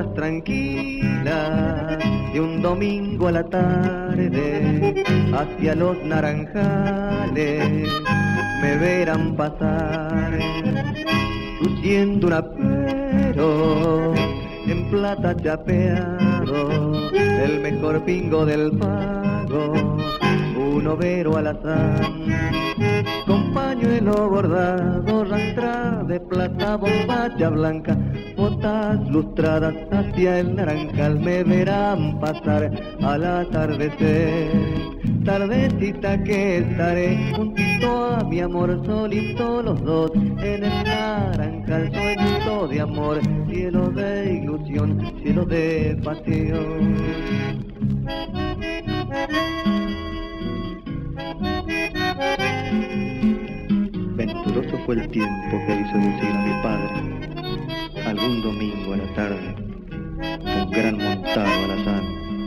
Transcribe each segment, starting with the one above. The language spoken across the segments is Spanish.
horas tranquilas de un domingo a la tarde, hacia los naranjales me verán pasar, luciendo un apero en plata chapeado, el mejor pingo del pago, un overo alazán, con pañuelo bordado, rantra de plata, bombacha blanca, botas lustradas hacia el naranjal me verán pasar al atardecer. Tardecita que estaré juntito a mi amor, solito los dos en el naranjal, sueñito de amor, cielo de ilusión, cielo de pasión. Venturoso fue el tiempo que hizo lucir a mi padre, algún domingo a la tarde, un gran montado alazán.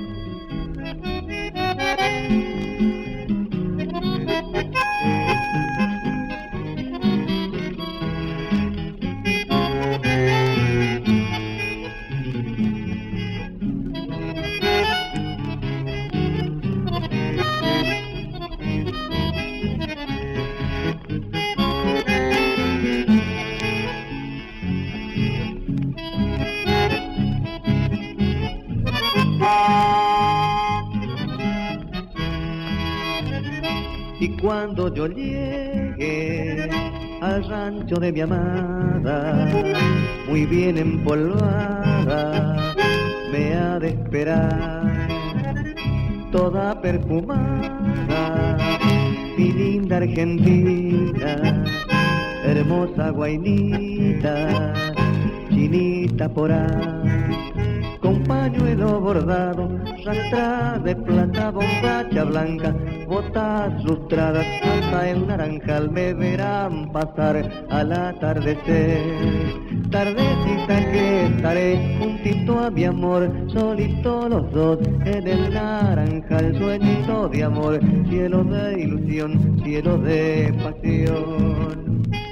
Y cuando yo llegue al rancho de mi amada, muy bien empolvada, me ha de esperar, toda perfumada, mi linda Argentina, hermosa guainita, chinita por ahí, con pañuelo bordado, rastra de plata, bombacha blanca, botas lustradas, hasta el naranjal me verán pasar al atardecer. Tardecita que estaré juntito a mi amor, solito los dos en el naranjal, sueñito de amor, cielo de ilusión, cielo de pasión.